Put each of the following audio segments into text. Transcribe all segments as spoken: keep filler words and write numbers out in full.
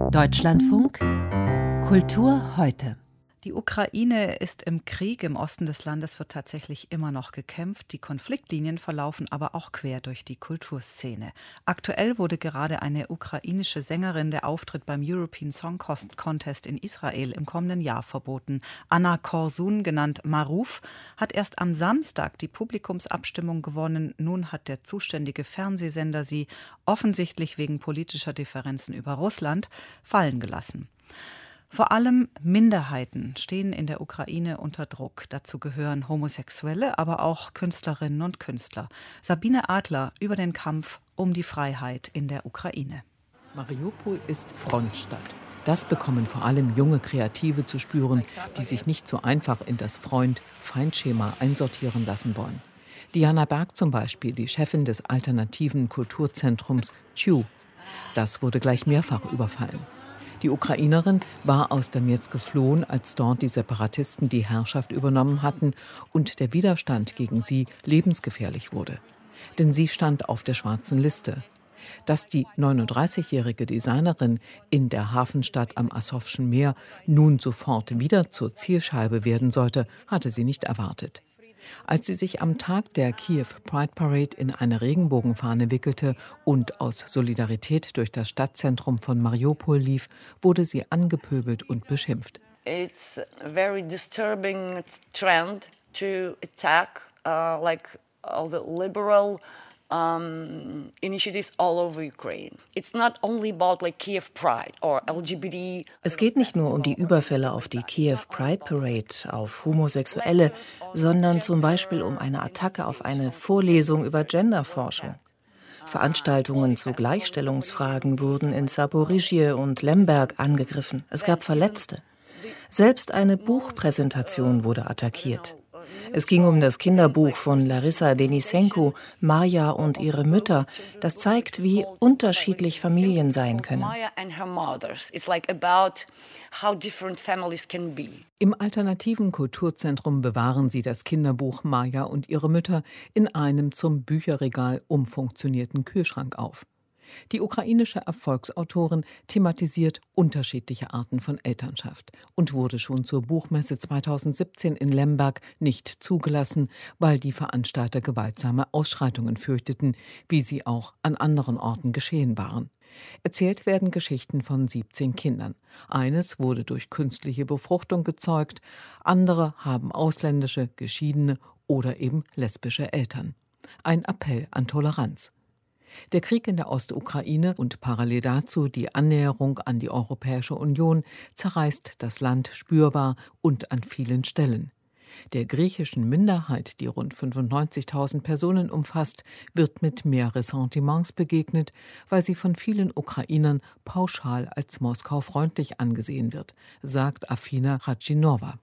Deutschlandfunk Kultur heute. Die Ukraine ist im Krieg. Im Osten des Landes wird tatsächlich immer noch gekämpft. Die Konfliktlinien verlaufen aber auch quer durch die Kulturszene. Aktuell wurde gerade eine ukrainische Sängerin der Auftritt beim European Song Contest in Israel im kommenden Jahr verboten. Anna Korsun, genannt Maruf, hat erst am Samstag die Publikumsabstimmung gewonnen. Nun hat der zuständige Fernsehsender sie offensichtlich wegen politischer Differenzen über Russland fallen gelassen. Vor allem Minderheiten stehen in der Ukraine unter Druck. Dazu gehören Homosexuelle, aber auch Künstlerinnen und Künstler. Sabine Adler über den Kampf um die Freiheit in der Ukraine. Mariupol ist Frontstadt. Das bekommen vor allem junge Kreative zu spüren, die sich nicht so einfach in das Freund-Feind-Schema einsortieren lassen wollen. Diana Berg zum Beispiel, die Chefin des alternativen Kulturzentrums T U. Das wurde gleich mehrfach überfallen. Die Ukrainerin war aus Donezk geflohen, als dort die Separatisten die Herrschaft übernommen hatten und der Widerstand gegen sie lebensgefährlich wurde. Denn sie stand auf der schwarzen Liste. Dass die neununddreißigjährige Designerin in der Hafenstadt am Asowschen Meer nun sofort wieder zur Zielscheibe werden sollte, hatte sie nicht erwartet. Als sie sich am Tag der Kiew Pride Parade in eine Regenbogenfahne wickelte und aus Solidarität durch das Stadtzentrum von Mariupol lief, wurde sie angepöbelt und beschimpft. It's a very disturbing trend to attack uh, like all the liberal Um, initiatives all over Ukraine. It's not only about like Kiev Pride or L G B T. Es geht nicht nur um die Überfälle auf die Kiew Pride Parade, auf Homosexuelle, sondern zum Beispiel um eine Attacke auf eine Vorlesung über Genderforschung. Veranstaltungen zu Gleichstellungsfragen wurden in Saporischschje und Lemberg angegriffen. Es gab Verletzte. Selbst eine Buchpräsentation wurde attackiert. Es ging um das Kinderbuch von Larissa Denisenko, Maja und ihre Mütter. Das zeigt, wie unterschiedlich Familien sein können. Im alternativen Kulturzentrum bewahren sie das Kinderbuch Maja und ihre Mütter in einem zum Bücherregal umfunktionierten Kühlschrank auf. Die ukrainische Erfolgsautorin thematisiert unterschiedliche Arten von Elternschaft und wurde schon zur Buchmesse zweitausendsiebzehn in Lemberg nicht zugelassen, weil die Veranstalter gewaltsame Ausschreitungen fürchteten, wie sie auch an anderen Orten geschehen waren. Erzählt werden Geschichten von siebzehn Kindern. Eines wurde durch künstliche Befruchtung gezeugt, andere haben ausländische, geschiedene oder eben lesbische Eltern. Ein Appell an Toleranz. Der Krieg in der Ostukraine und parallel dazu die Annäherung an die Europäische Union zerreißt das Land spürbar und an vielen Stellen. Der griechischen Minderheit, die rund fünfundneunzigtausend Personen umfasst, wird mit mehr Ressentiments begegnet, weil sie von vielen Ukrainern pauschal als Moskau-freundlich angesehen wird, sagt Afina Radschinova.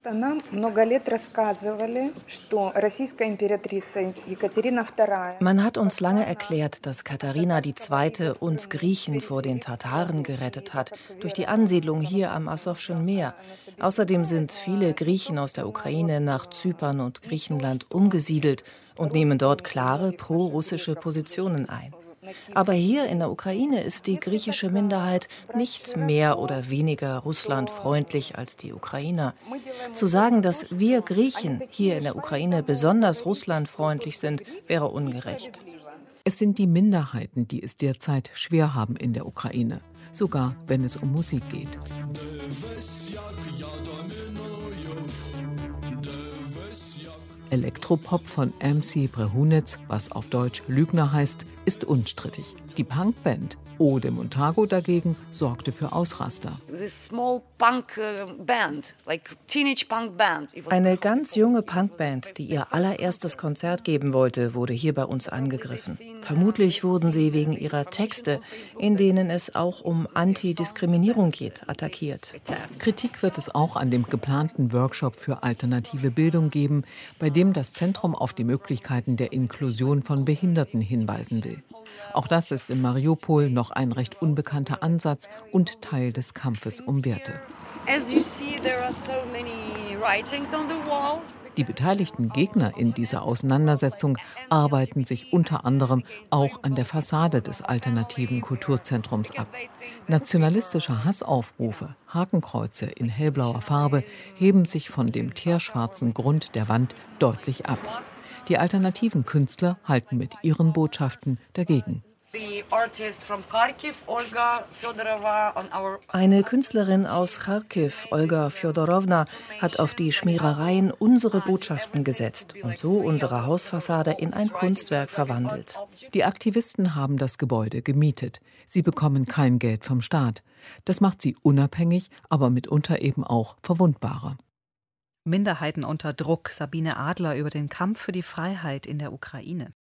Man hat uns lange erklärt, dass Katharina die Zweite uns Griechen vor den Tataren gerettet hat, durch die Ansiedlung hier am Asowschen Meer. Außerdem sind viele Griechen aus der Ukraine nach Zypern und Griechenland umgesiedelt und nehmen dort klare pro-russische Positionen ein. Aber hier in der Ukraine ist die griechische Minderheit nicht mehr oder weniger russlandfreundlich als die Ukrainer. Zu sagen, dass wir Griechen hier in der Ukraine besonders russlandfreundlich sind, wäre ungerecht. Es sind die Minderheiten, die es derzeit schwer haben in der Ukraine, sogar wenn es um Musik geht. Elektropop von M C Brehunetz, was auf Deutsch Lügner heißt, ist unstrittig. Die Punkband Ode Montago dagegen sorgte für Ausraster. Eine ganz junge Punkband, die ihr allererstes Konzert geben wollte, wurde hier bei uns angegriffen. Vermutlich wurden sie wegen ihrer Texte, in denen es auch um Antidiskriminierung geht, attackiert. Kritik wird es auch an dem geplanten Workshop für alternative Bildung geben, bei dem das Zentrum auf die Möglichkeiten der Inklusion von Behinderten hinweisen will. Auch das ist in Mariupol noch ein recht unbekannter Ansatz und Teil des Kampfes um Werte. Die beteiligten Gegner in dieser Auseinandersetzung arbeiten sich unter anderem auch an der Fassade des alternativen Kulturzentrums ab. Nationalistische Hassaufrufe, Hakenkreuze in hellblauer Farbe heben sich von dem teerschwarzen Grund der Wand deutlich ab. Die alternativen Künstler halten mit ihren Botschaften dagegen. Eine Künstlerin aus Charkiw, Olga Fjodorowna, hat auf die Schmierereien unsere Botschaften gesetzt und so unsere Hausfassade in ein Kunstwerk verwandelt. Die Aktivisten haben das Gebäude gemietet. Sie bekommen kein Geld vom Staat. Das macht sie unabhängig, aber mitunter eben auch verwundbarer. Minderheiten unter Druck. Sabine Adler über den Kampf für die Freiheit in der Ukraine.